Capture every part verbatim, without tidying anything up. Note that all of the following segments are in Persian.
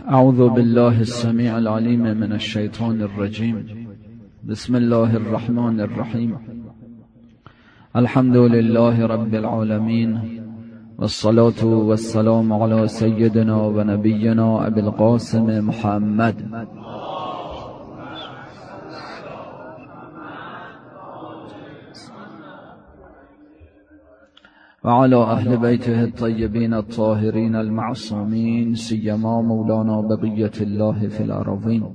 اعوذ بالله السمیع العلیم من الشیطان الرجیم. بسم الله الرحمن الرحیم. الحمد لله رب العالمین والصلاة والسلام على سیدنا و نبینا ابی القاسم محمد وعلى أهل بيته الطيبين الطاهرين المعصومين سيما مولانا بقية الله في الأرضين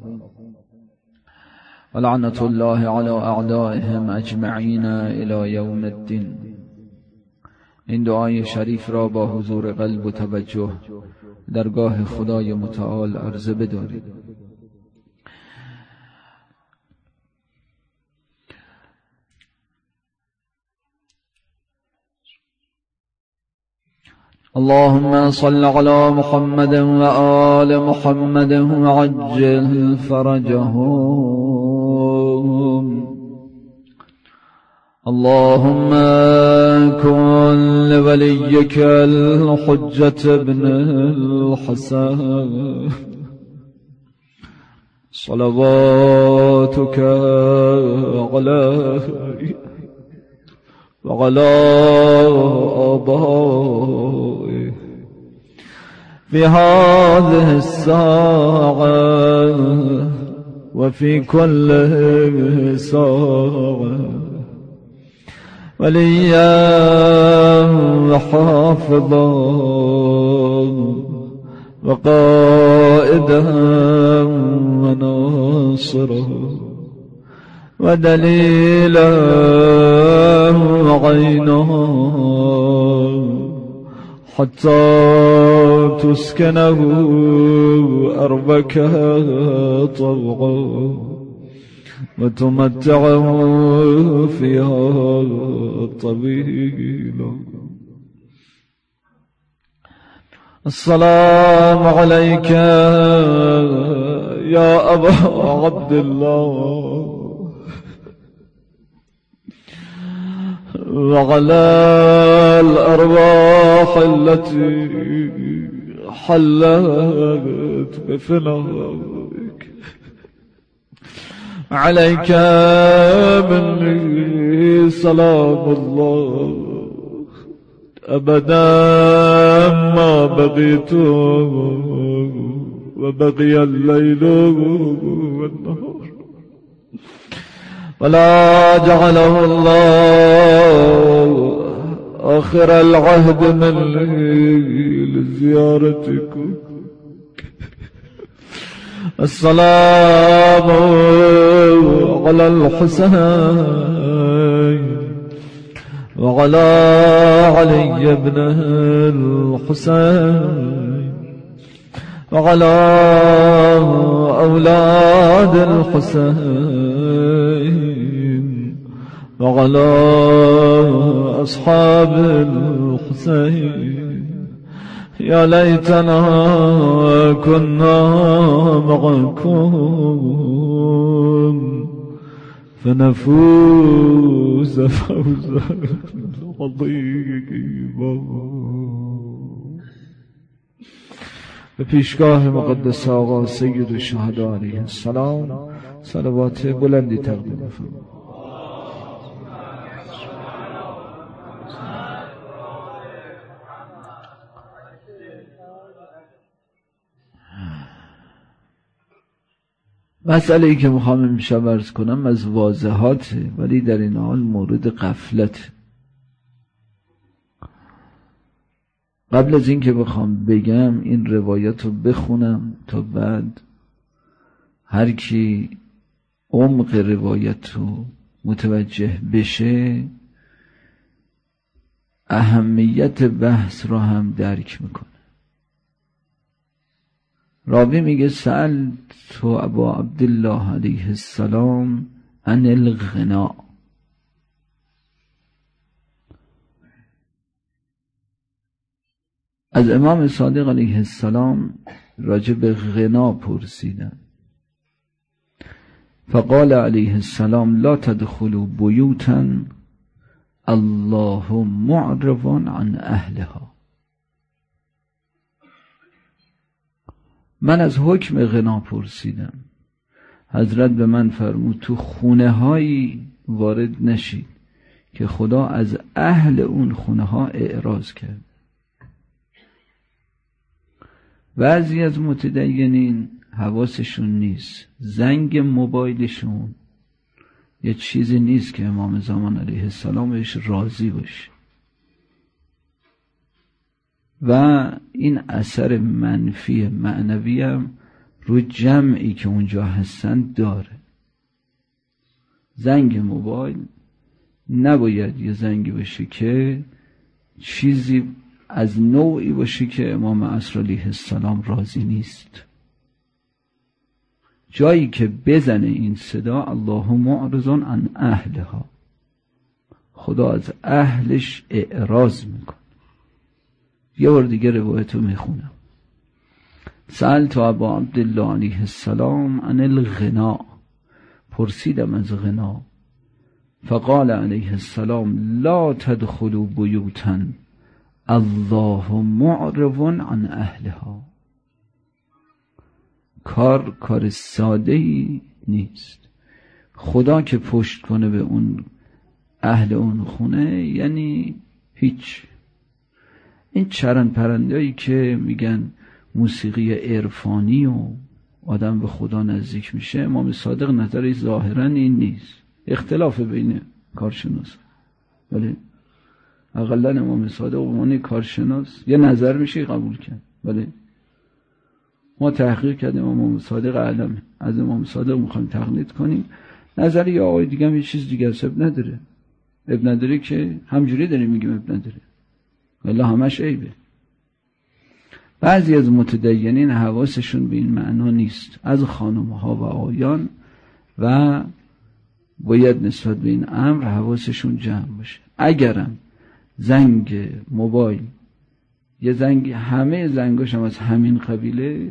ولعنة الله على أعدائهم أجمعين إلى يوم الدين. این دعای شریف را با حضور قلب و توجه درگاه خدای متعال عرضه بدارید. اللهم صل على محمد وآل محمد وعجل فرجهم. اللهم كن لوليك الحجة ابن الحسن صلواتك عليه وعلى آبائه في هذه الساعة وفي كل ساعة وليا وحافظا وقائدا وناصرا ودليلا وعينا حتى تسكنه أرضك طوعا وتمتعه فيها طويلا. السلام عليك يا أبا عبد الله وعلى الأرواح التي حلت بفنائك. عليك مني سلام الله أبدا ما بقيت وبقي الليل والنهار ولا جعله الله آخر العهد مني لزيارتكم. السلام على الحسين وعلى علي بن الحسين وعلى أولاد الحسين وعلى أصحاب الحسين. يا ليتنا كنا معكم فنفوز فوزا عظيما. به پیشگاه مقدس آقا سید الشهدا علیه السلام صلوات بلندی تقدیم فرمایید. مسئله ای که میخوام امشب عرض کنم از واضحاته ولی در این حال مورد غفلت. قبل از این که بخوام بگم این روایت رو بخونم تا بعد هر کی عمق روایت رو متوجه بشه اهمیت بحث رو هم درک میکنه. راوی میگه سألت ابا عبدالله علیه السلام عن الغنا. از امام صادق علیه السلام راجع به غنا پرسیدن. فقال علیه السلام لا تدخلوا بیوتا الله معرض عن اهلها. من از حکم غنا پرسیدم. حضرت به من فرمود تو خونه هایی وارد نشید که خدا از اهل اون خونه ها اعراض کرد. بعضی از متدینین حواسشون نیست، زنگ موبایلشون یه چیزی نیست که امام زمان علیه السلام بهش راضی باشه و این اثر منفی معنوی هم رو جمعی که اونجا هستن داره. زنگ موبایل نباید یه زنگی باشه که چیزی از نوعی باشه که امام عصر علیه السلام راضی نیست. جایی که بزنه این صدا الله معرض عن اهلها، خدا از اهلش اعراض میکنه. یه بار دیگه روایتو میخونم. سألت ابا عبدالله علیه السلام عن الغنا، پرسیدم از غنا. فقال علیه السلام لا تدخلوا بیوتا الله معرض عن اهلها. کار کار ساده ای نیست. خدا که پشت کنه به اون اهل اون خونه یعنی هیچ. این چرند پرندهایی که میگن موسیقی عرفانی و آدم به خدا نزدیک میشه، امام صادق نظرش ظاهرا این نیست. اختلاف بین کارشناس، ولی اقلا امام صادق به عنوان کارشناس یه نظر میشه قبول کرد. ولی ما تحقیق کردیم امام صادق علم، از امام صادق میخوایم تقلید کنیم. نظری یا آقای دیگه هم یه چیز دیگه اب نداره. اب نداره که همجوری داریم میگیم اب نداره، والله همش عیبه. بعضی از متدینین حواسشون به این معنا نیست، از خانمها و آقایان، و باید نسبت به این امر حواسشون جمع باشه. اگرم زنگ موبایل یه زنگ، همه زنگاش هم از همین قبیله،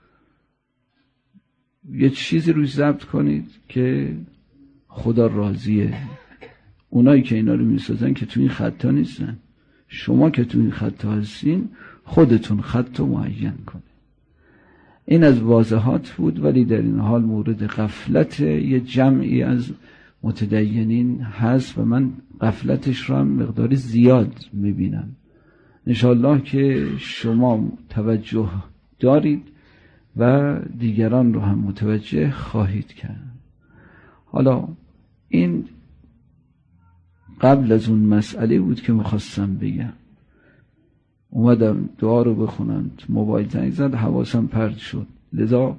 یه چیزی روش ضبط کنید که خدا راضیه. اونایی که اینا رو میسازن که تو این خطا نیستن، شما که تو این خطا هستین خودتون خطا معین کنید. این از واضحات بود، ولی در این حال مورد غفلت یه جمعی از متدینین هست و من غفلتش رو هم مقدار زیاد میبینم. انشاءالله که شما توجه دارید و دیگران رو هم متوجه خواهید کرد. حالا این قبل از اون مسئله بود که میخواستم بگم. اومدم دعا رو بخونم، موبایل زنگ زد، حواسم پرت شد، لذا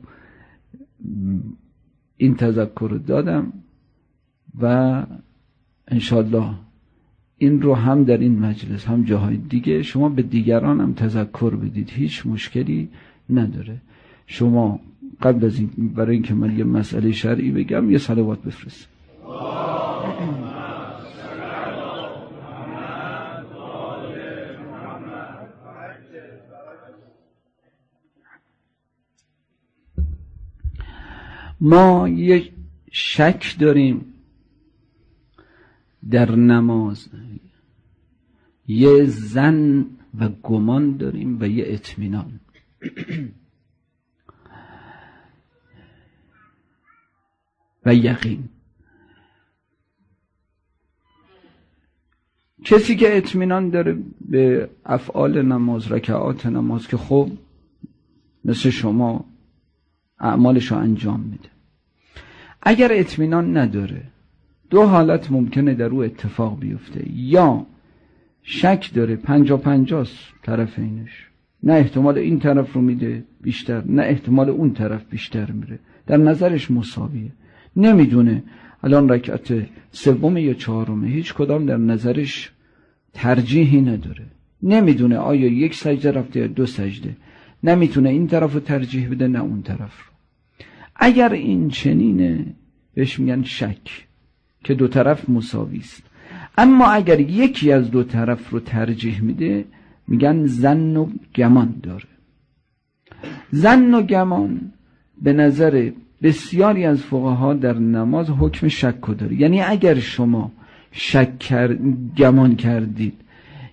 این تذکر رو دادم و انشاءالله این رو هم در این مجلس هم جاهای دیگه شما به دیگران هم تذکر بدید، هیچ مشکلی نداره. شما قبل از این، برای اینکه من یه مسئله شرعی بگم، یه صلوات بفرست. ما یه شک داریم در نماز، یه ظن و گمان داریم و یه اطمینان. و یقین. کسی که اطمینان داره به افعال نماز، رکعات نماز، که خب مثل شما اعمالشو انجام میده. اگر اطمینان نداره، دو حالت ممکنه در او اتفاق بیفته. یا شک داره، پنجا پنجاست طرفینش، نه احتمال این طرف رو میده بیشتر، نه احتمال اون طرف بیشتر میره، در نظرش مساویه، نمیدونه الان رکعت سوم یا چهارمه، هیچ کدام در نظرش ترجیحی نداره، نمیدونه آیا یک سجده رفته یا دو سجده، نمیتونه این طرف رو ترجیح بده نه اون طرف رو. اگر این چنینه بهش میگن شک، که دو طرف مساوی است. اما اگر یکی از دو طرف رو ترجیح میده میگن ظن و گمان داره. ظن و گمان به نظر بسیاری از فقها در نماز حکم شک داره. یعنی اگر شما شک کرد، گمان کردید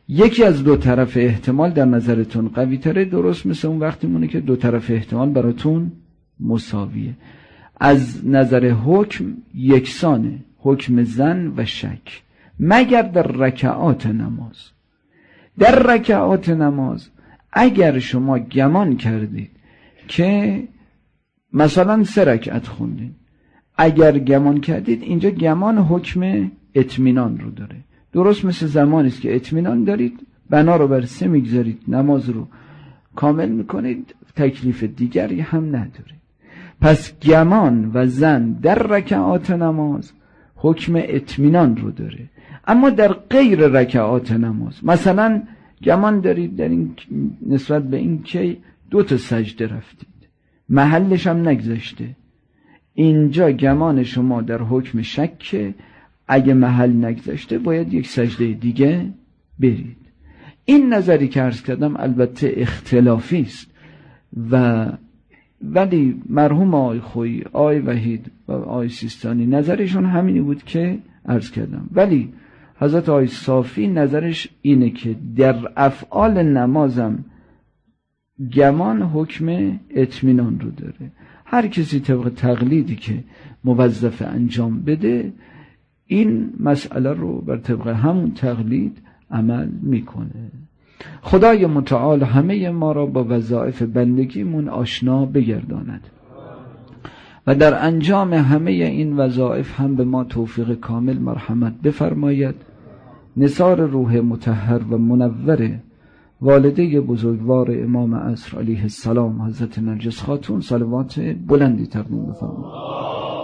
یکی از دو طرف احتمال در نظرتون قوی تره، درست مثل اون وقتی مونه که دو طرف احتمال براتون مساویه. از نظر حکم یکسانه، حکم ظن و شک، مگر در رکعات نماز. در رکعات نماز اگر شما گمان کردید که مثلا سه رکعت خوندید، اگر گمان کردید، اینجا گمان حکم اطمینان رو داره. درست مثل زمانی است که اطمینان دارید، بنا رو بر سه میگذارید، نماز رو کامل میکنید، تکلیف دیگری هم نداره. پس گمان و ظن در رکعات نماز حکم اطمینان رو داره. اما در غیر رکعات نماز، مثلا گمان دارید در این نسبت به این که دو تا سجده رفتید، محلش هم نگذاشته، اینجا گمان شما در حکم شکه، اگه محل نگذاشته باید یک سجده دیگه برید. این نظری که عرض کردم البته اختلافی است و ولی مرحوم آقای خویی، آقای وحید و آقای سیستانی نظرشون همینی بود که عرض کردم، ولی حضرت آقای صافی نظرش اینه که در افعال نمازم گمان حکم اطمینان رو داره. هر کسی طبق تقلیدی که موظف انجام بده این مسئله رو بر طبق همون تقلید عمل میکنه. خدای متعال همه ما را با وظایف بندگیمون آشنا بگرداند و در انجام همه این وظایف هم به ما توفیق کامل مرحمت بفرماید. نثار روح مطهر و منور والده بزرگوار امام عصر علیه السلام حضرت نرجس خاتون صلوات بلندی تقدیم بفرمایید.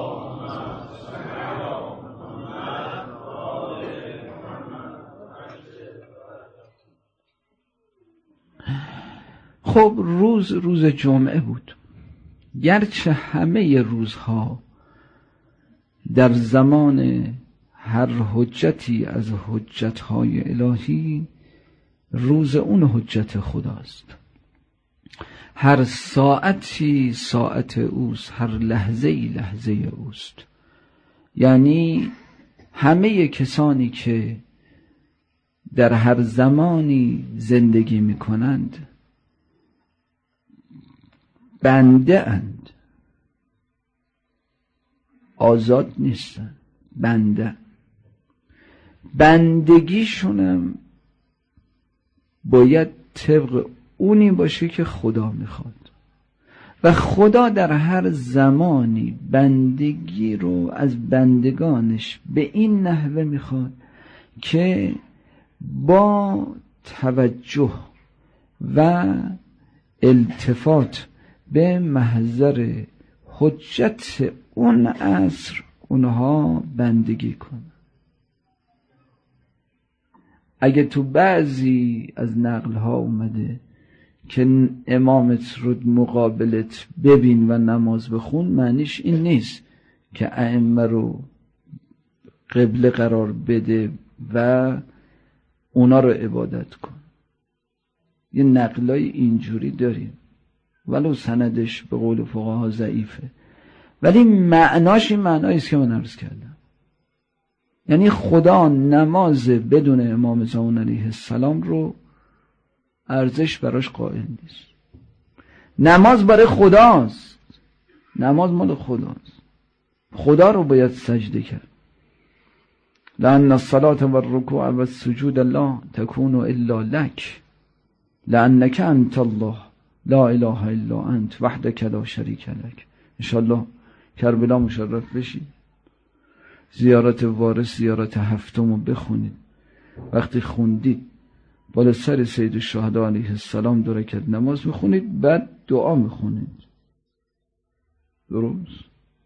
خب روز روز جمعه بود، گرچه همه روزها در زمان هر حجتی از حجتهای الهی روز اون حجت خداست، هر ساعتی ساعت اوست، هر لحظه ای لحظه اوست. یعنی همه کسانی که در هر زمانی زندگی می کنند بنده اند، آزاد نیستن، بنده. بندگیشونم باید طبق اونی باشه که خدا میخواد و خدا در هر زمانی بندگی رو از بندگانش به این نحوه میخواد که با توجه و التفات به محضر حجت اون عصر اونها بندگی کن. اگه تو بعضی از نقلها اومده که امامت رو مقابلت ببین و نماز بخون، معنیش این نیست که ائمه رو قبله قرار بده و اونا رو عبادت کن. یه نقلای اینجوری داریم ولو سندش به قول فقها ضعیفه، ولی معناش این معنایی است که من عرض کردم. یعنی خدا نماز بدون امام زمان علیه السلام رو ارزش براش قائل نیست. نماز برای خداست، نماز مال خداست، خدا رو باید سجده کرد. لأن الصلاة والركوع والسجود لا تكون الا لك لأنك انت الله لا اله الا انت وحدك لا شریک لك. انشاءالله کربلا مشرف بشید، زیارت وارث زیارت هفتم رو بخونید. وقتی خوندید بالا سر سید الشهدا علیه السلام دو رکعت نماز میخونید، بعد دعا میخونید. درست؟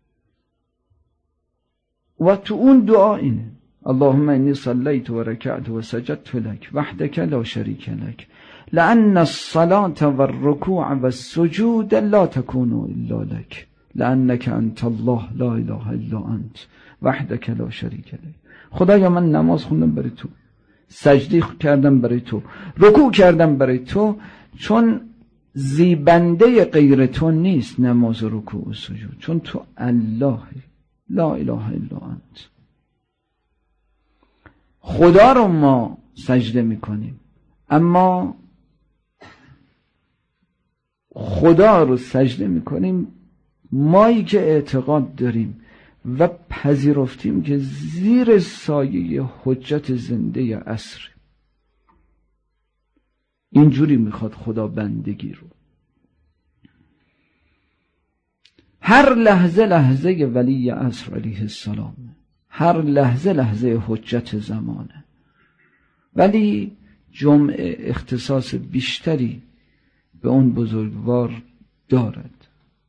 و تو اون دعا اینه: اللهم انی صلیت و رکعت و سجدت لک وحدک لا شریک لک لأن الصلاة والركوع والسجود لا تكون الا لك لأنك انت الله لا اله الا انت وحدک لا شریک لک. خدایا من نماز خوندم برای تو، سجده کردم برای تو، رکوع کردم برای تو، چون زیبنده غیر تو نیست نماز و رکوع و سجود، چون تو الله لا اله الا انت. خدا رو ما سجده میکنیم، اما خدا رو سجده میکنیم مایی که اعتقاد داریم و پذیرفتیم که زیر سایه حجت زنده عصر. اینجوری میخواد خدا بندگی رو. هر لحظه لحظه ولی عصر علیه السلام، هر لحظه لحظه حجت زمانه، ولی جمعه اختصاص بیشتری به اون بزرگوار دارد.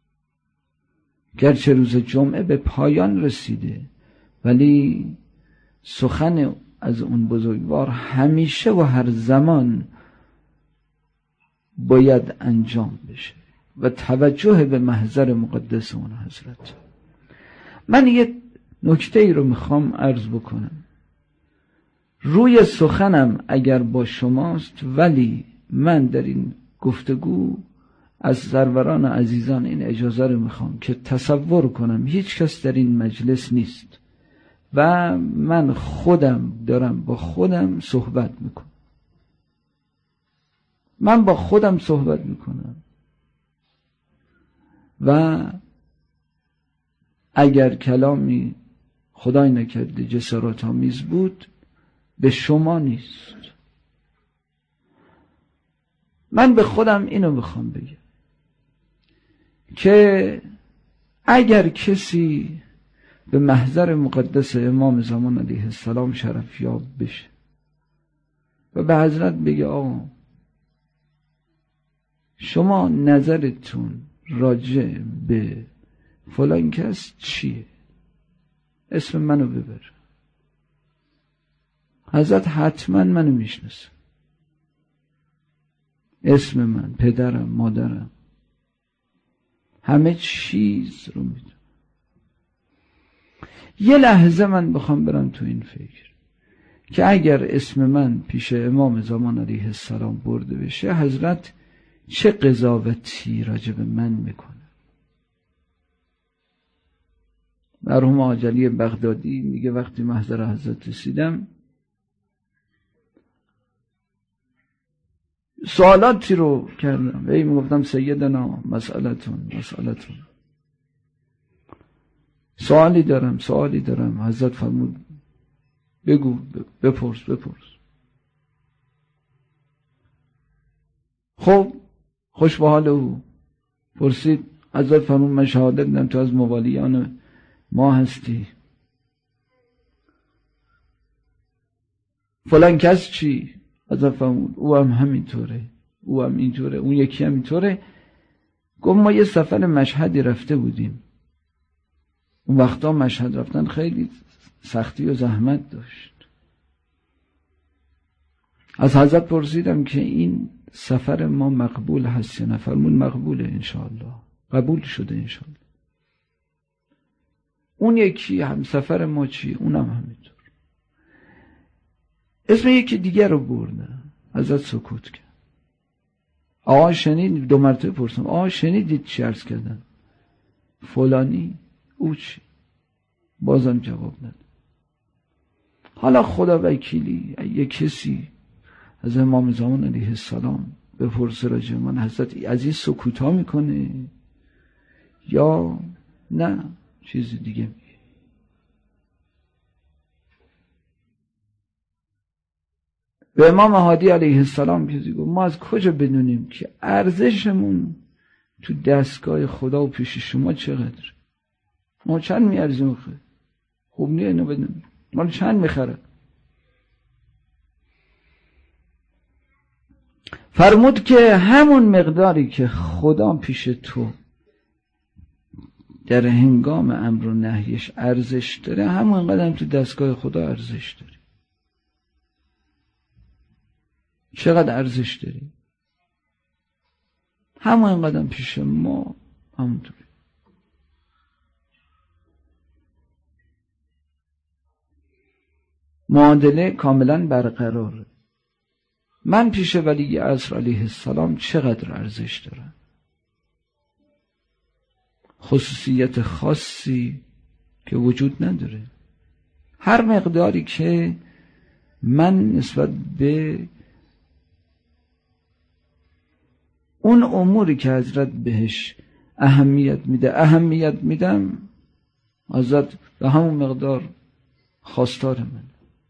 گرچه روز جمعه به پایان رسیده، ولی سخن از اون بزرگوار همیشه و هر زمان باید انجام بشه و توجه به محضر مقدس اون حضرت. من یه نکته ای رو میخوام عرض بکنم. روی سخنم اگر با شماست، ولی من در این گفتگو از سروران عزیزان این اجازه رو میخوام که تصور کنم هیچ کس در این مجلس نیست و من خودم دارم با خودم صحبت میکنم. من با خودم صحبت میکنم و اگر کلامی خدای نکرده جسارت آمیز بود به شما نیست. من به خودم اینو میخوام بگم که اگر کسی به محضر مقدس امام زمان علیه السلام شرف یاب بشه و به حضرت بگه آقا شما نظرتون راجع به فلان کس چیه، اسم منو ببر، حضرت حتما منو میشناسه، اسم من، پدرم، مادرم، همه چیز رو میدونم. یه لحظه من بخوام برم تو این فکر که اگر اسم من پیش امام زمان علیه السلام برده بشه حضرت چه قضاوتی راجع به من میکنه. مرحوم آجلی بغدادی میگه وقتی محضر حضرت رسیدم سوالاتی رو کردم، ای میگفتم سیدنا مسئلتون مسئلتون سوالی دارم سوالی دارم حضرت فرمود بگو بپرس بپرس. خب خوش به حال او پرسید. حضرت فرمود من شهادت میدم تو از موالیان ما هستی. فلان کس چی؟ حضرت فرمود او هم همینطوره، او هم اینطوره، اون یکی هم اینطوره. گفت ما یه سفر مشهدی رفته بودیم، اون وقتا مشهد رفتن خیلی سختی و زحمت داشت. از حضرت پرسیدم که این سفر ما مقبول هست یا نه؟ فرمود مقبوله انشاءالله، قبول شده انشاءالله. اون یکی هم سفر ما چی؟ اونم همینطور. اسم یکی دیگر رو بردن. حضرت سکوت کرد. آقا شنید؟ دو مرتبه پرسیدم آقا شنیدید چی عرض کردن؟ فلانی. او چی؟ بازم جواب نداد. حالا خدا وکیلی یه کسی از امام زمان علیه السلام بپرسه راجع من حضرت از این سکوت ها میکنه یا نه چیز دیگه میگه؟ به امام هادی علیه السلام کسی گفت ما از کجا بدونیم که ارزشمون تو دستگاه خدا و پیش شما چقدر؟ ما چند میارزیم؟ خوب نیه اینو بدونیم ما چند میخره؟ فرمود که همون مقداری که خدا پیش تو در هنگام امر و نهیش ارزش داره همون قدم تو دستگاه خدا ارزش داری. چقدر ارزش داری؟ همون قدم پیش ما همونطوری. معادله کاملا برقراره. من پیش ولی عصر علیه السلام چقدر ارزش دارم؟ خصوصیت خاصی که وجود نداره. هر مقداری که من نسبت به اون اموری که حضرت بهش اهمیت میده اهمیت میدم، حضرت به همون مقدار خواستار من.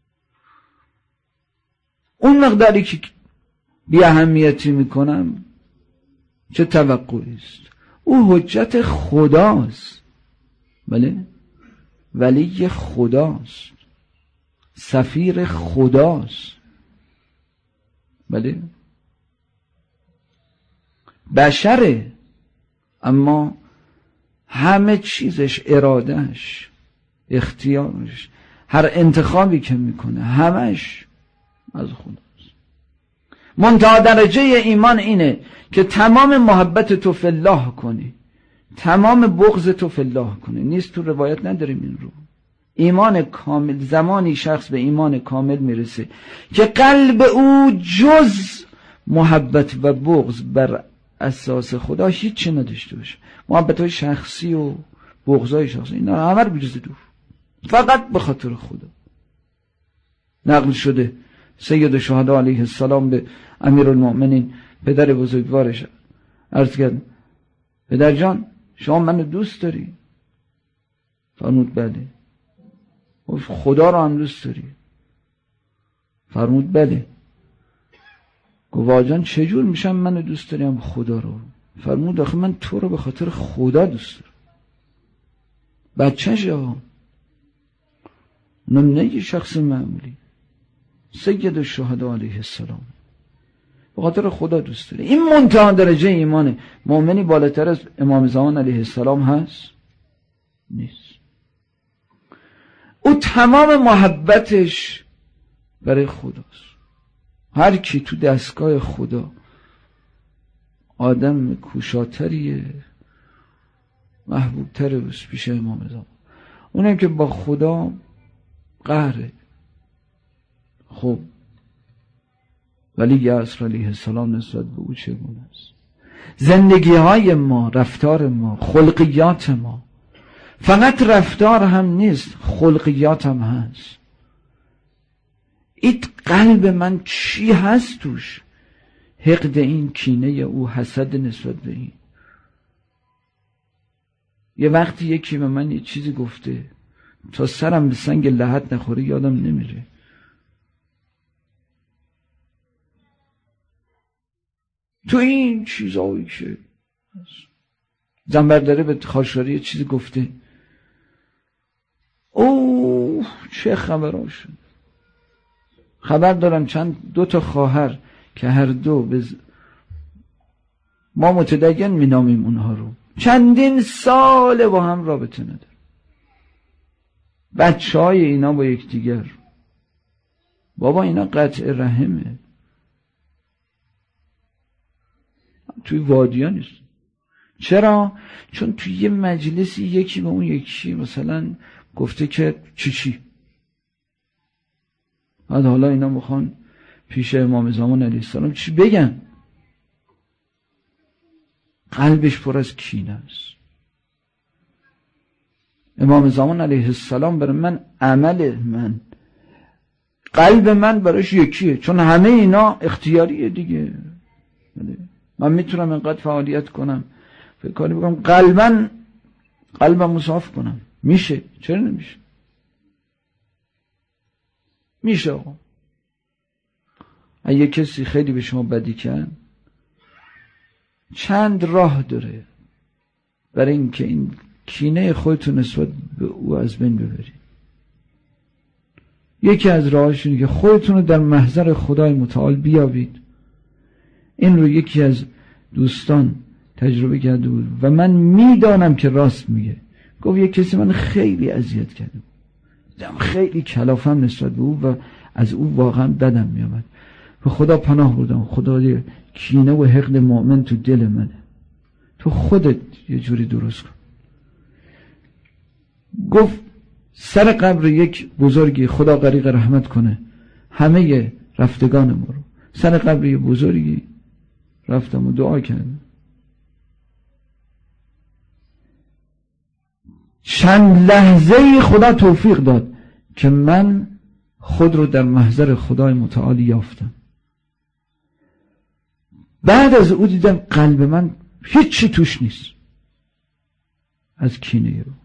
اون مقداری که بی اهمیتی میکنم چه توقعی است؟ او حجت خداست، بله، ولی خداست، سفیر خداست، بله، بشره، اما همه چیزش، ارادهش، اختیارش، هر انتخابی که میکنه همش از خداست. منتها درجه ایمان اینه که تمام محبت تو فی الله کنی، تمام بغض تو فی الله کنی. نیست تو روایت نداریم این رو. ایمان کامل، زمانی شخص به ایمان کامل میرسه که قلب او جز محبت و بغض بر اساس خدا هیچ نداشته باشه. محبت های شخصی و بغض های شخصی اینا همه رو بریزه دور، فقط به خاطر خدا. نقل شده سید الشهدا علیه السلام به امیرالمؤمنین پدر بزرگوارش عرض کرد پدر جان شما منو دوست داری؟ فرمود بله. خدا رو هم دوست داری؟ فرمود بله. گفت واجان چجور میشم منو دوست داریم خدا رو؟ فرمود آخه من تو رو به خاطر خدا دوست دارم. بچه‌ش ها، نمونه یه شخص معمولی، سید الشهدا علیه السلام به خاطر خدا دوست داره. این منتها درجه ایمانه. مؤمنی بالاتر از امام زمان علیه السلام هست؟ نیست. او تمام محبتش برای خداست. هر کی تو دستگاه خدا آدم کوشاتریه، محبوبتره بس پیش امام زمان. اونم که با خدا قهره. خب ولی یعصر علیه السلام نسبت به او چگونه است؟ زندگی های ما، رفتار ما، خلقیات ما، فقط رفتار هم نیست، خلقیات هم هست. این قلب من چی هست توش؟ حقد این، کینه او، حسد نسبت به این. یه وقتی یکی به من یه چیزی گفته تا سرم به سنگ لحد نخوره یادم نمیره. تو این چیزایی که زنبردره به خاشاری چیزی گفته، اوه چه خبرها شد. خبر دارم چند دو تا خواهر که هر دو بز... ما متدین مینامیم اونها رو، چندین سال با هم رابطه نداره. بچه های اینا با یک دیگر، بابا اینا قطع رحمه. توی وادیا نیست. چرا؟ چون توی یه مجلسی یکی به اون یکی مثلا گفته که چی چی بعد حالا اینا میخوان پیش امام زمان علیه السلام چی بگن؟ قلبش پر از کینه است. امام زمان علیه السلام برای من، عمل من، قلب من براش یکیه، چون همه اینا اختیاریه دیگه. من میتونم اینقدر فعالیت کنم، فکر کاری بکنم، قلباً قلبم صاف کنم. میشه؟ چرا نمیشه؟ میشه. آقا اگه کسی خیلی به شما بدی کرد، چند راه داره برای اینکه این کینه خودتون نسبت به او از بین ببرید. یکی از راهاش اینه که خودتون رو در محضر خدای متعال بیابید. این رو یکی از دوستان تجربه کرده بود و من میدانم که راست میگه. گفت یک کسی من خیلی اذیت کرده بود، خیلی کلافم نسبت به او و از او واقعا بدم میامد. به خدا پناه بردم، خدا دیگه کینه و حقد مؤمن تو دل منه، تو خودت یه جوری درست کن. گفت سر قبر یک بزرگی، خدا غریق رحمت کنه همه رفتگان ما رو، سر قبر یک بزرگی رفتم و دعا کردم. چند لحظه خدا توفیق داد که من خود رو در محضر خدای متعال یافتم. بعد از او دیدم قلب من هیچی توش نیست از کینه او.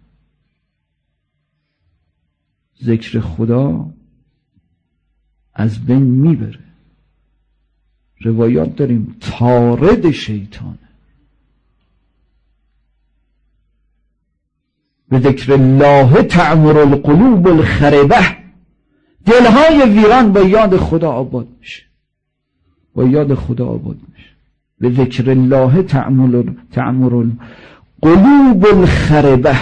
ذکر خدا از بین میبره. روایات داریم طارد شیطانه. به ذکر الله تعمر القلوب الخربه. دلهای ویران با یاد خدا آباد میشه، با یاد خدا آباد میشه. به ذکر الله تعمر تعمر القلوب الخربه.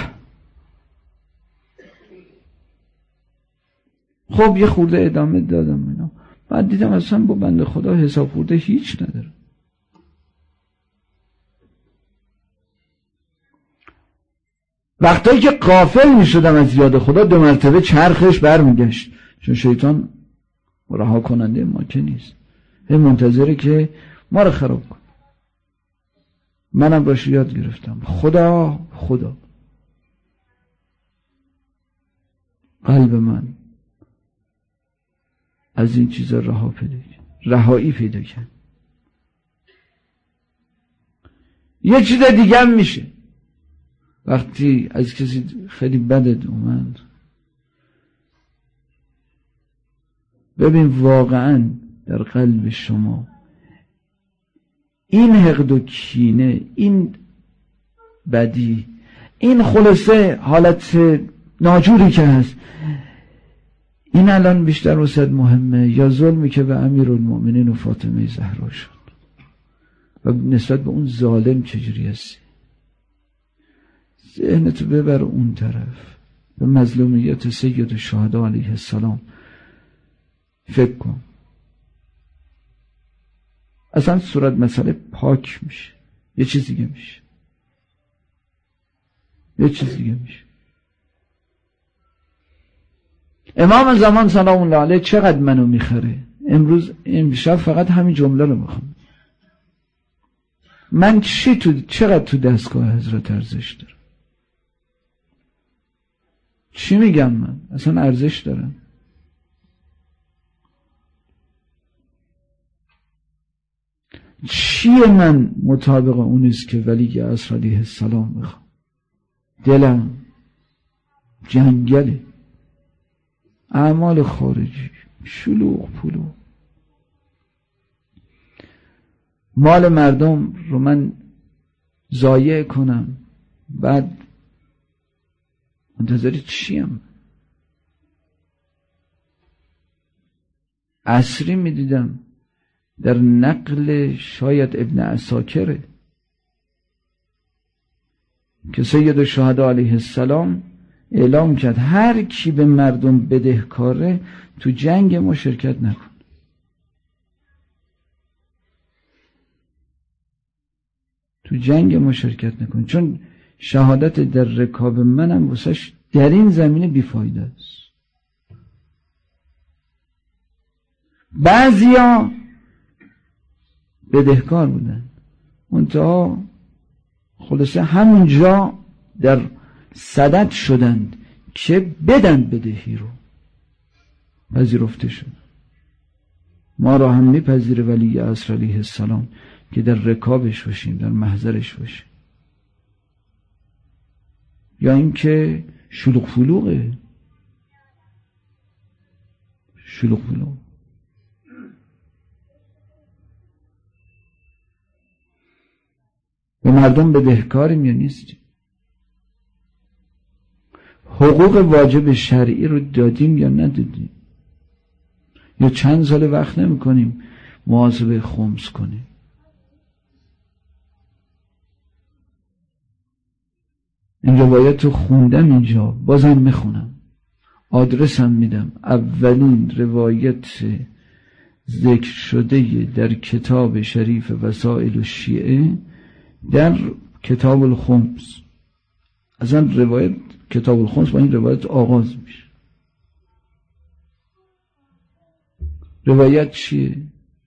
خب یه خورده ادامه دادم اینا، بعد دیدم اصلا با بنده خدا حساب خورده هیچ نداره. وقتایی که غافل می شدم از یاد خدا دو مرتبه چرخش برمیگشت، چون شیطان رها کننده ما که نیست، هی منتظره که ما رو خراب کنه. منم باش یاد گرفتم خدا خدا. قلب من از این چیزا رها پیدا کرد، رهایی پیدا کرد. یه چیز دیگه هم میشه وقتی از کسی خیلی بدت اومد، ببین واقعا در قلب شما این حقد و کینه، این بدی، این خلاصه حالت ناجوری که هست، این الان بیشتر واسه مهمه یا ظلمی که به امیرالمؤمنین و فاطمه زهرا شد و نسبت به اون ظالم چجوری هستی؟ ذهنتو ببر اون طرف، به مظلومیت سید الشهدا علیه السلام فکر کن. اصلا صورت مسئله پاک میشه، یه چیز دیگه میشه، یه چیز دیگه میشه. امام زمان سلام الله علیه چقدر منو میخره. امروز امشب فقط همین جمله رو میخوام. من چی تو چقدر تو دستگاه حضرت ارزش دارم؟ چی میگم من؟ اصلا ارزش دارم؟ چیه من مطابق اونیست که ولی عصر علیه السلام میخوام؟ دلم جنگله، اعمال خارجی، شلوغ پلوغ، مال مردم رو من ضایع کنم، بعد منتظر چیم؟ عصری میدیدم در نقل شاید ابن عساکره که سید الشهدا علیه السلام اعلام کرد هر کی به مردم بدهکاره تو جنگ ما شرکت نکن. تو جنگ ما شرکت نکن، چون شهادت در رکاب منم واسش در این زمینه بیفایده است. بعضیا بدهکار بودن، منتها خلاصه همونجا در صدد شدند که بدن بدهی رو، پذیرفته شد. ما را هم میپذیره ولی عصر علیه السلام که در رکابش باشیم، در محضرش باشیم، یا اینکه شلوغ فلوغه شلوغ فلوغ. به مردم بدهکاریم یا نیستیم؟ حقوق واجب شرعی رو دادیم یا ندادیم؟ یا چند سال وقت نمی کنیم محاسبه خمس کنیم؟ این روایت رو خوندم اینجا، بازم میخونم، آدرسم میدم. اولین روایت ذکر شده در کتاب شریف وسائل الشیعه در کتاب الخمس. اصلا روایت کتاب الخمس با این روایت آغاز میشه. روایت چیه؟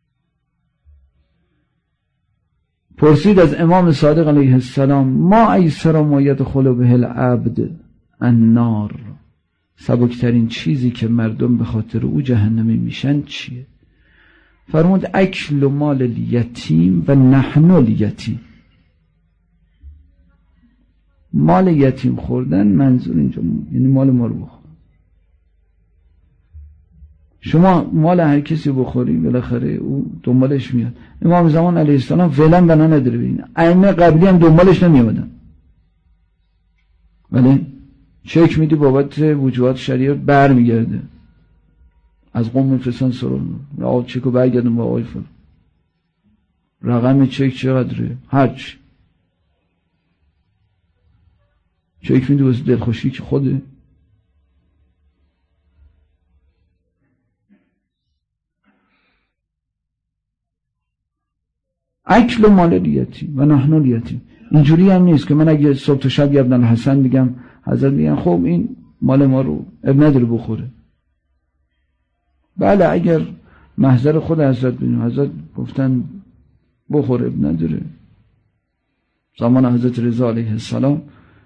پرسید از امام صادق علیه السلام ما ایسر ما یدخل به العبد النار، سبکترین چیزی که مردم به خاطر او جهنمی میشن چیه؟ فرمود اکل مال الیتیم و نحن الیتیم. مال یتیم خوردن منظور اینجا یعنی مال ما رو بخور. شما مال هر کسی بخوری بالاخره او دنبالش میاد. امام زمان علیه السلام فعلا بنا نداره ببین، ائمه قبلی هم دنبالش نمیادن، ولی چک میدی بابت وجوهات شریعت برمیگرده از قوم میفرستن سرون آقا چکو برگردون با آقای فلان، رقم چک چقدره، هرچی چک میدی واسه دلخوشی که خوده. اکل مال الیتیم و نحن الیتیم. اینجوری هم نیست که من اگه صبح تا شب ابن الحسن میگم حضرت میگن خب این مال ما رو اب نداره بخوره. بله اگر محضر خود حضرت بینیم، حضرت گفتن بخور اب نداره. زمان حضرت رضا علیه السلام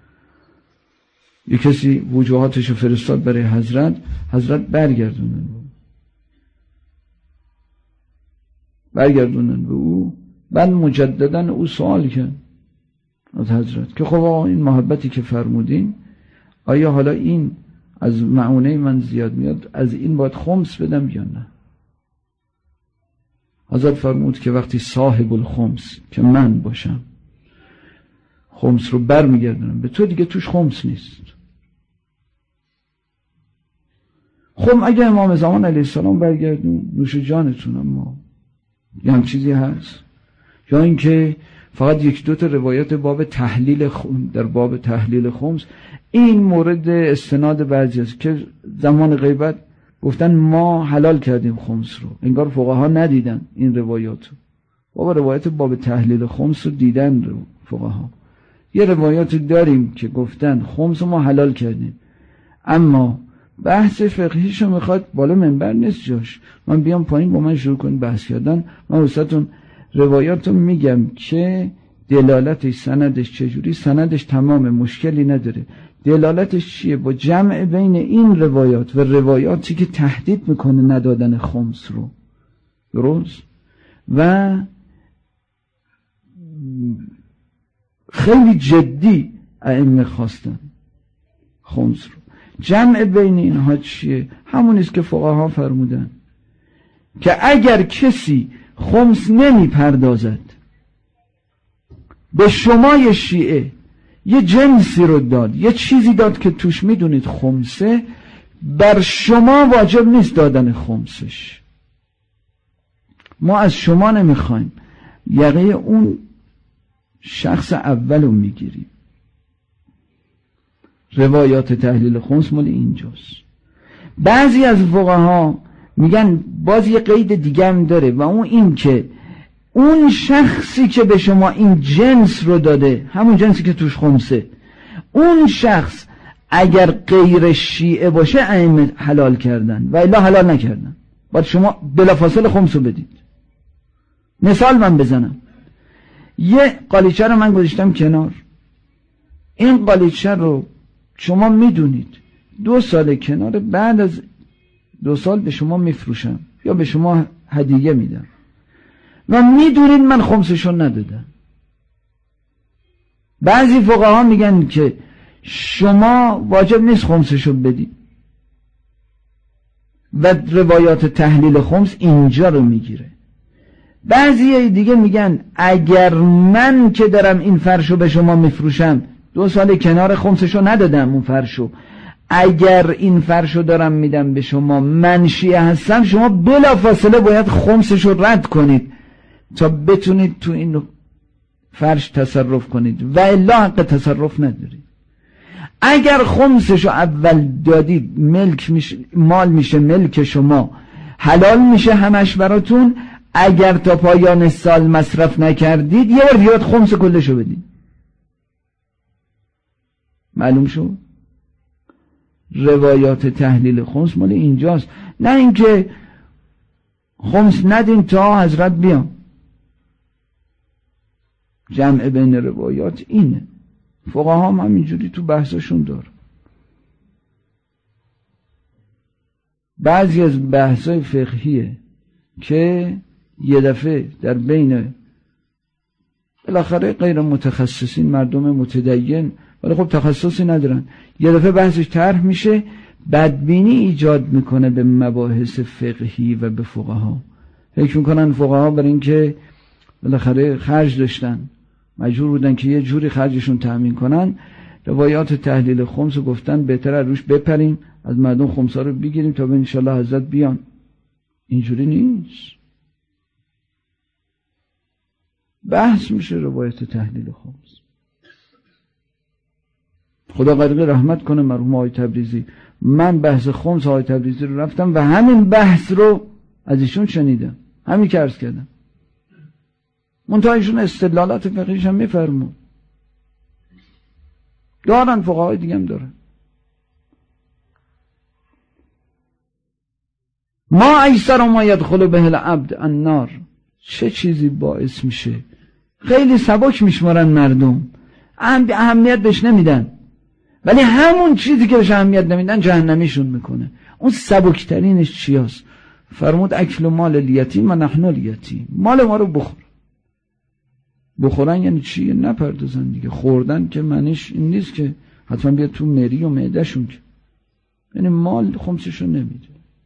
یک کسی وجوهاتش رو فرستاد برای حضرت، حضرت برگردوندن برگردوندن به او. بعد مجددن او سوال کرد از حضرت که خب آقا این محبتی که فرمودین آیا حالا این از معونه من زیاد میاد، از این باید خمس بدم یا نه؟ حضرت فرمود که وقتی صاحب الخمس که من باشم خمس رو بر میگردنم به تو، دیگه توش خمس نیست. خب اگه امام زمان علیه السلام برگردون نوش جانتون، اما یه هم چیزی هست یا اینکه فقط یک دو تا روایت باب تحلیل خم در باب تحلیل خمس این مورد استناد بعضی است که زمان غیبت گفتن ما حلال کردیم خمس رو، انگار فقها ندیدن این روایات رو. بابا روایت باب تحلیل خمس رو دیدن رو فقها. یه روایات داریم که گفتن خمس ما حلال کردیم، اما بحث فقهیشو میخواد بالا منبر نیست جاش، من بیام پایین با من شروع کنید بحث کردن. من واسهتون روایاتو میگم که دلالتش سندش چجوری، سندش تمام مشکلی نداره. دلالتش چیه؟ با جمع بین این روایات و روایاتی که تهدید میکنه ندادن خمس رو، درست؟ و خیلی جدی ائمه خواستن خمس رو. جمع بین اینها چیه؟ همونیست که فقها فرمودن که اگر کسی خمس نمی پردازد به شما شیعه یه جنسی رو داد، یه چیزی داد که توش میدونید خمسه، بر شما واجب نیست دادن خمسش. ما از شما نمیخوایم، یقه اون شخص اول رو میگیریم. روایات تحلیل خمس مال اینجاست. بعضی از فقها میگن باز یه قید دیگه هم داره و اون این که اون شخصی که به شما این جنس رو داده، همون جنسی که توش خمسه، اون شخص اگر غیر شیعه باشه ائمه حلال کردن و الا حلال نکردن، باید شما بلافاصله خمس رو بدید. مثال من بزنم، یه قالیچه رو من گذاشتم کنار، این قالیچه رو شما میدونید دو سال کنار، بعد از دو سال به شما میفروشم یا به شما هدیه میدم و میدونید من خمسشو ندادم. بعضی فقها میگن که شما واجب نیست خمسشو بدید و روایات تحلیل خمس اینجا رو میگیره. بعضی دیگه میگن اگر من که دارم این فرشو به شما میفروشم دو سال کنار خمسشو ندادم اون فرشو، اگر این فرشو دارم میدم به شما من شیعه هستم، شما بلا فاصله باید خمسشو رد کنید تا بتونید تو این فرش تصرف کنید و الا حق تصرف ندارید. اگر خمسشو اول دادید ملک میشه، مال میشه ملک شما، حلال میشه همش براتون. اگر تا پایان سال مصرف نکردید یه بار بیاد خمس کلشو بدید. معلوم شد؟ روایات تحلیل خمس مال اینجاست، نه اینکه خمس ندین تا حضرت بیان. جمع بین روایات اینه. فقها هم همینجوری تو بحثشون دار. بعضی از بحثای فقهیه که یه دفعه در بین بالاخره غیر متخصصین، مردم متدین ولی خب تخصصی ندارن، یه دفعه بحثش طرح میشه، بدبینی ایجاد میکنه به مباحث فقهی و به فقها. فکر میکنن فقها برای اینکه بالاخره خرج داشتن مجبور بودن که یه جوری خرجشون تأمین کنن، روایات تحلیل خمس رو گفتن بهتر از روش بپریم، از مردم خمسا رو بگیریم تا به انشالله حضرت بیان. اینجوری نیست. بحث میشه روایت تحلیل خمس. خدا غریق رحمت کنه مرحوم آقای تبریزی، من بحث خمس آقای تبریزی رو رفتم و همین بحث رو از ایشون شنیدم، همین که عرض کردم. منتها ایشون استدلالات فقهیش هم میفرمون، دارن فقهای دیگه هم دارن. ما ایسر ما یدخل به العبد النار، چه چیزی باعث میشه خیلی سبک میشمارن مردم، اهمیت بهش نمیدن، ولی همون چیزی که بهش اهمیت نمیدن جهنمیشون میکنه. اون سبکترینش چی هست؟ فرمود اکل مال الیتیم و نحن الیتیم، مال ما رو بخور. بخورن یعنی چی؟ نپردازن دیگه. خوردن که معنیش این نیست که حتما بیاد تو مری و معدهشون، که یعنی مال خمسشون نمیده،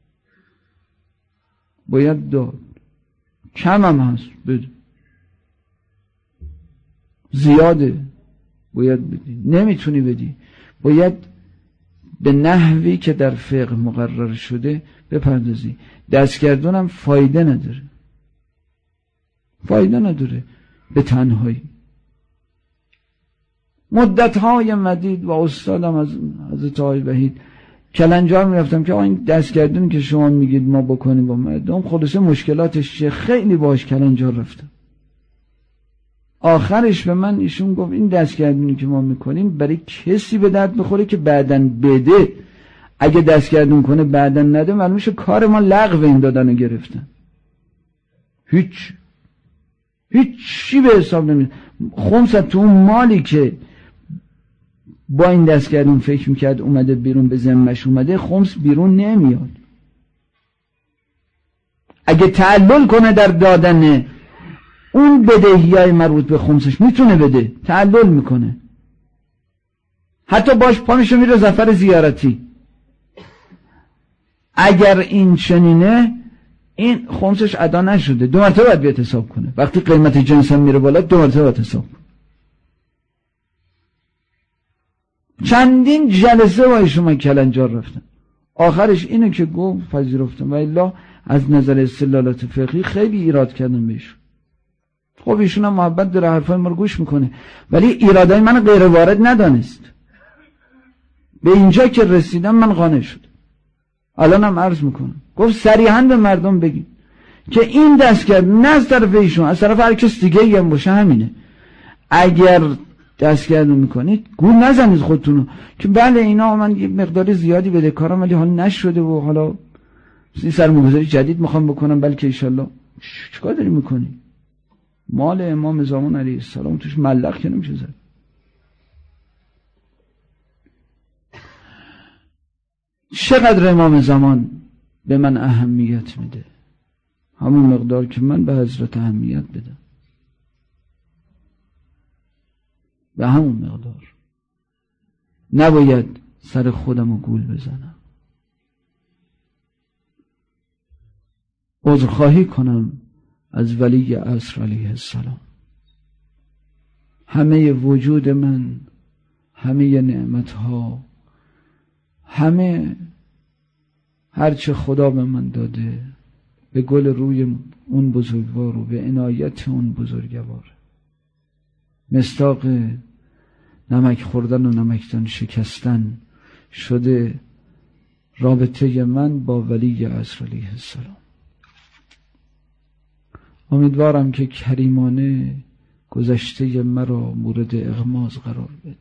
باید داد. کم هم هست بده، زیاده باید بدی، نمیتونی بدی باید به نحوی که در فقه مقرر شده بپردازی. دستگردون هم فایده نداره، فایده نداره به تنهایی. مدت‌های مدید و استادم از حضرت آقای وحید کلنجار میرفتم که این دستگردونی که شما میگید ما بکنیم با مردم خلاصه مشکلاتش چیه، خیلی باهاش کلنجار رفتم. آخرش به من ایشون گفت این دستگردونی که ما میکنیم برای کسی به درد بخوره که بعدن بده، اگه دستگردون کنه بعدن نده معلوم میشه کار ما لغو این دادن و گرفتن. هیچ هیچی به حساب نمیاد. خمس تو اون مالی که با این دستگردون فکر میکرد اومده بیرون به ذمه‌اش اومده، خمس بیرون نمیاد. اگه تعلل کنه در دادن اون بدهیای مربوط به خمسش میتونه بده، تعلل میکنه، حتی باش پانشو میره سفر زیارتی. اگر این چنینه این خمسش ادا نشده دو مرتبه باید بیاد حساب کنه. وقتی قیمت جنس هم میره بالا دو مرتبه باید حساب کنه. چندین جلسه با شما کلنجار رفتن، آخرش اینو که گفت پذیرفتم و الا از نظر استدلالات فقهی خیلی ایراد کردم بهشون. خب ایشون هم محبت داره حرفای ما رو گوش میکنه، ولی ایرادای من غیر وارد ندانست. به اینجا که رسیدم من قانع شدم. الانم عرض میکنم، گفت صریحاً به مردم بگید که این دستگرد نه از طرف ایشون، از طرف هر کس دیگه هم باشه همینه. اگر دستگردو میکنید گول نزنید خودتونو که بله اینا من یه مقدار زیادی بده کارم ولی حال نشده و حالا این سرمایه‌گذاری جدید میخوام بکنم بلکه انشالله. چیکار داری میکنی؟ مال امام زمان علیه السلام توش ملق که نمیشه زد. چقدر امام زمان به من اهمیت میده، همون مقدار که من به حضرت اهمیت بدم، به همون مقدار. نباید سر خودم رو گول بزنم. عذرخواهی کنم از ولی عصر علیه السلام. همه وجود من، همه نعمتها، همه هرچه خدا به من داده به گل روی اون بزرگوار و به عنایت اون بزرگوار. مصداق نمک خوردن و نمکدان شکستن شده رابطه من با ولی عصر علیه السلام. امیدوارم که کریمانه گذشته مرا مورد اغماض قرار بده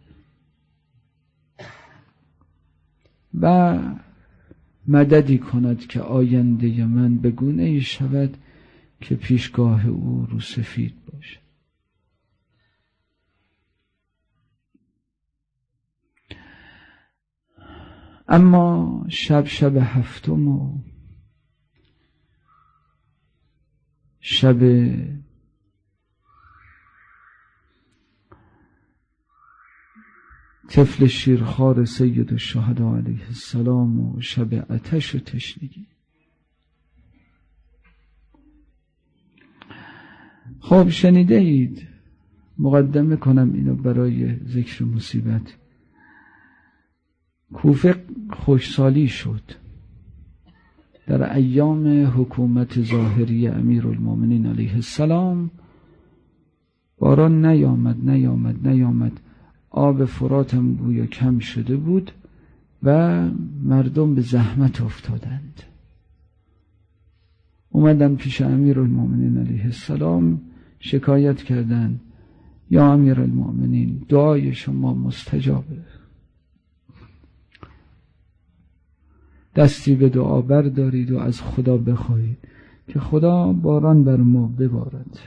و مددی کند که آینده من به گونه‌ای شود که پیشگاه او رو سفید باشه. اما شب شب هفتم و شب طفل شیرخوار سید الشهدا علیه السلام و شب آتش و تشنگی. خب شنیده اید، مقدمه کنم اینو برای ذکر مصیبت. کوفه خشکسالی شد در ایام حکومت ظاهری امیرالمومنین علیه السلام. باران نیامد نیامد نیامد آب فرات هم گویا کم شده بود و مردم به زحمت افتادند. اومدن پیش امیرالمومنین علیه السلام شکایت کردند: یا امیرالمومنین، دعای شما مستجابه، دستی به دعا بردارید و از خدا بخواهید که خدا باران بر ما ببارد.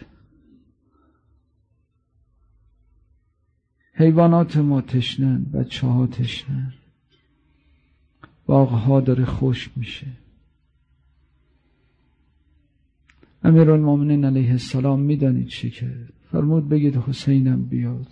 حیوانات ما تشنن، بچه ها تشنن، باغ ها داره خشک میشه. امیرالمومنین علیه السلام میدانید چی کرد؟ فرمود بگید حسینم بیاد.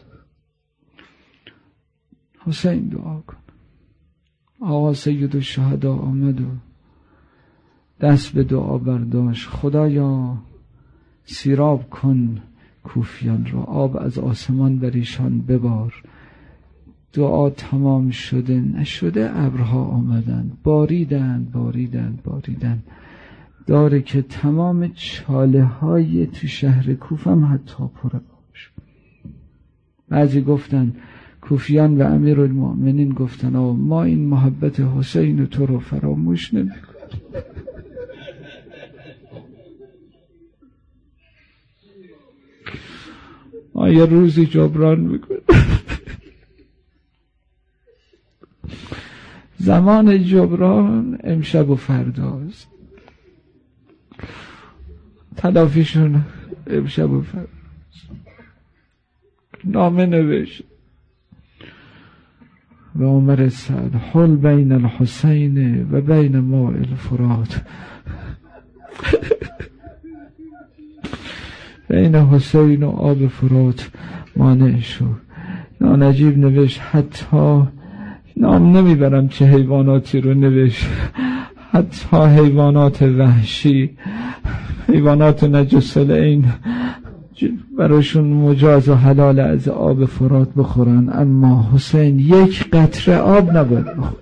حسین دعا کن. آقا سید الشهدا آمد و دست به دعا برداشت: خدایا سیراب کن کوفیان را، آب از آسمان بر ایشان ببار. دعا تمام شده نشده ابرها آمدند، باریدند باریدند باریدند، داره که تمام چاله های تو شهر کوفه هم حتی پر آب شد. بعضی گفتن، کوفیان و امیرالمومنین گفتن آه ما این محبت حسین تو رو فراموش نمی‌کنیم. ما یه روزی جبران میکنیم. زمان جبران امشب و فرداست، تلافیشون امشب و فرداست. نامه نوشت و عمر سعد: حل بین الحسین و بین ماء الفرات. بین حسین و آب فرات مانع شد. یا نجیب نوشت حتی، نام نمیبرم چه حیواناتی رو نوشت، حتی حیوانات وحشی، حیوانات نجس‌العین براشون مجاز و حلال از آب فرات بخورن، اما حسین یک قطره آب نباید بخور.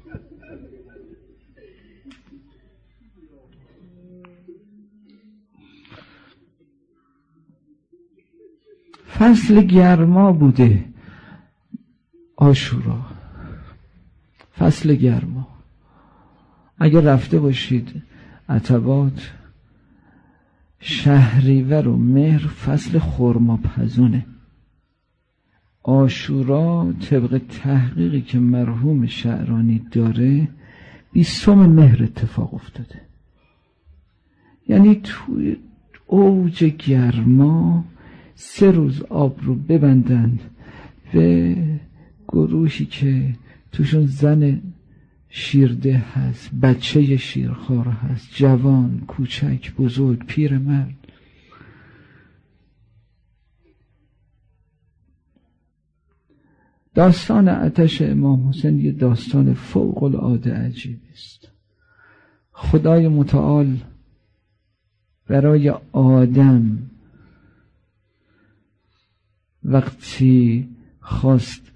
فصل گرما بوده عاشورا، فصل گرما. اگر رفته باشید عتبات، شهریور و مهر فصل خرما پزونه. عاشورا طبق تحقیقی که مرحوم شعرانی داره بیستم مهر اتفاق افتاده. یعنی توی اوج گرما سه روز آب رو ببندند به گروهی که توشون زن شیرده هست، بچه شیرخوار هست، جوان، کوچک، بزرگ، پیر مرد. داستان آتش امام حسین یه داستان فوق العاده عجیب است. خدای متعال برای آدم وقتی خواست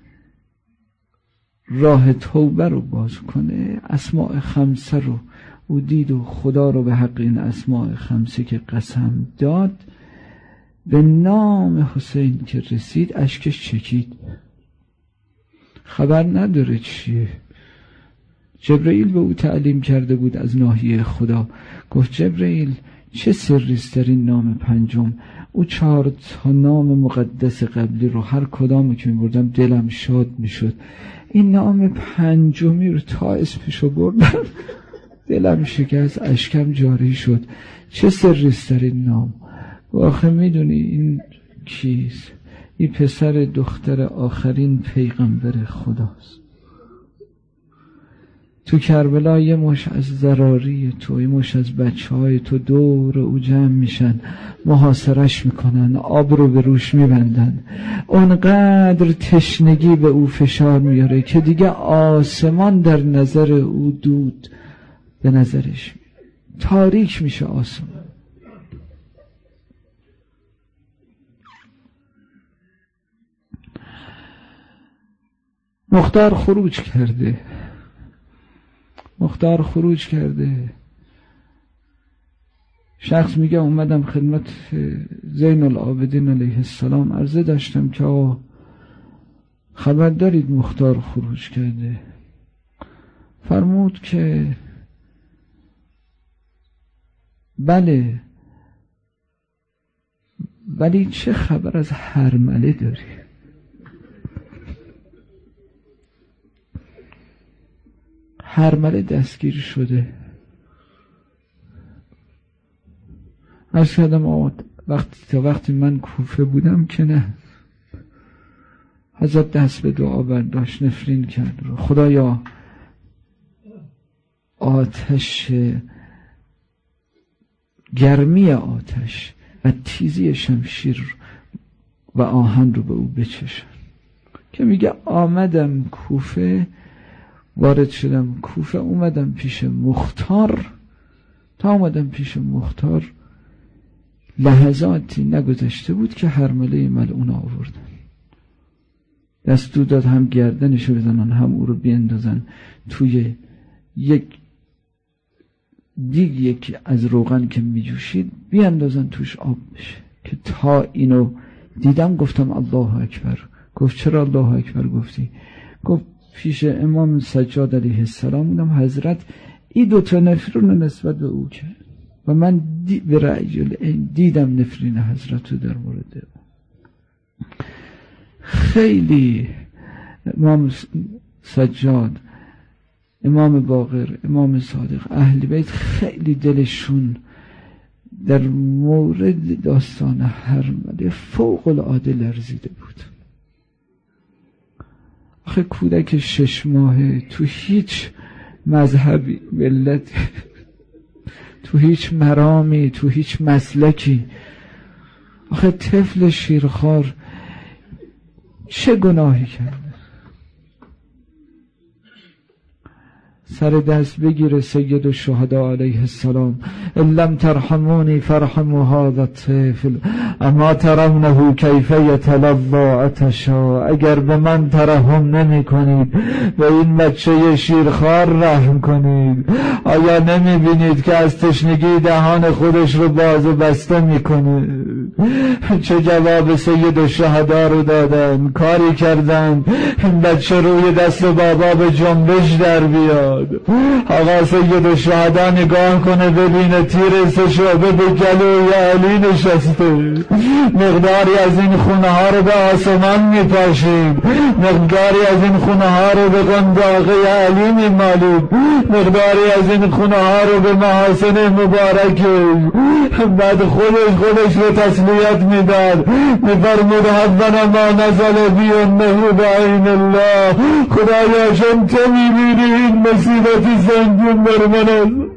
راه توبه رو باز کنه، اسماء خمسه رو او دید و خدا رو به حق این اسماء خمسه که قسم داد، به نام حسین که رسید اشکش چکید. خبر نداره چیه. جبرئیل به او تعلیم کرده بود از ناحیه خدا. گفت جبرئیل چه سریست در این نام پنجم؟ او چهار تا نام مقدس قبلی رو هر کدامو که می‌بردم دلم شاد میشد، این نام پنجمی رو تا اسمشو بردم دلم شکست، اشکم جاری شد. چه سریست در این نام؟ آخه میدونی این کیست؟ این پسر دختر آخرین پیغمبر خداست. تو کربلا یه مش از ضراری تو، یه مش از بچه های تو دور او جمع میشن، محاصرش میکنن، آب رو به روش میبندن، اونقدر تشنگی به او فشار میاره که دیگه آسمان در نظر او دود به نظرش میاد، تاریک میشه آسمان. مختار خروج کرده، مختار خروج کرده. شخص میگه اومدم خدمت زین العابدین علیه السلام، عرضه داشتم که آقا خبر دارید مختار خروج کرده؟ فرمود که بله، ولی چه خبر از هرمله داری؟ هرمله دستگیر شده. عرض کردم آقا وقتی تا وقتی من کوفه بودم که نه. حضرت دست به دعا برداشت، نفرین کرد رو خدایا آتش، گرمی آتش و تیزی شمشیر و آهن رو به او بچشن. که میگه آمدم کوفه، وارد شدم کوفه، اومدم پیش مختار، تا اومدم پیش مختار لحظاتی نگذشته بود که هرمله ملعون آوردن، دستور داد هم گردنشو بزنن هم او رو بیندازن توی یک دیگی که از روغن که میجوشید بیاندازن توش آب بشه. که تا اینو دیدم گفتم الله اکبر. گفت چرا الله اکبر گفتی؟ گفت پیش امام سجاد علیه السلام بودم، حضرت این دوتا نفرین رو نسبت به او کرد و من دی به رأی دیدم نفرین حضرت رو در مورد او. خیلی امام سجاد، امام باقر، امام صادق، اهل بیت خیلی دلشون در مورد داستان هرمله فوق العاده لرزیده بود. آخه کودک شش ماهه تو هیچ مذهبی، ملتی، تو هیچ مرامی، تو هیچ مسلکی، آخه طفل شیرخوار چه گناهی کرده؟ سر دست بگیره سید الشهدا علیه السلام، ان لم ترحمونی فرحموا هذا الطفل اما ترونه کیف یتلظی عطشا. اگر به من ترحم نمی کنید به این بچه شیرخوار رحم کنید. آیا نمی بینید که از تشنگی دهان خودش رو باز و بسته می کنه؟ چه جواب سید الشهدا رو دادن، کاری کردن این بچه روی دست بابا به جنبش در بیاد. آقا سید الشهدا نگاه کنه ببینه تیر سه شعبه به گلوی علی نشسته، مقداری از این خونه ها رو به آسمان میپاشید، مقداری از این خونه ها رو به قنداقه علی میمالید، مقداری از این خونه ها رو به محاسن مبارک، بعد خودش خودش رو تسلیت میداد، میفرمود حضنا ما نزل بی انه بعین الله. خدایا چون تو میبینی این مصیبتی سنگین بر من است،